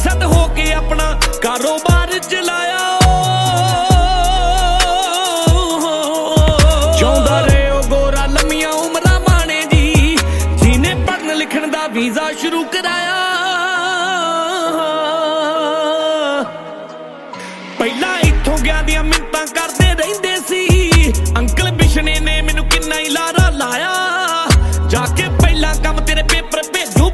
Set ਹੋ ਕੇ ਆਪਣਾ ਕਾਰੋਬਾਰ ਚਲਾਇਆ। ਚਾਹੁੰਦਾ ਰਹੇ ਉਹ ਗੋਰਾ ਲੰਮੀਆਂ ਉਮਰਾਂ ਮਾਣੇ ਜੀ, ਜਿਹਨੇ ਪੜ੍ਹਨ ਲਿਖਣ ਦਾ ਵੀਜ਼ਾ ਸ਼ੁਰੂ ਕਰਾਇਆ। ਪਹਿਲਾਂ ਇੱਥੋਂ ਗਿਆ ਦੀਆਂ ਮਿੰਤਾਂ ਕਰਦੇ ਰਹਿੰਦੇ ਸੀ,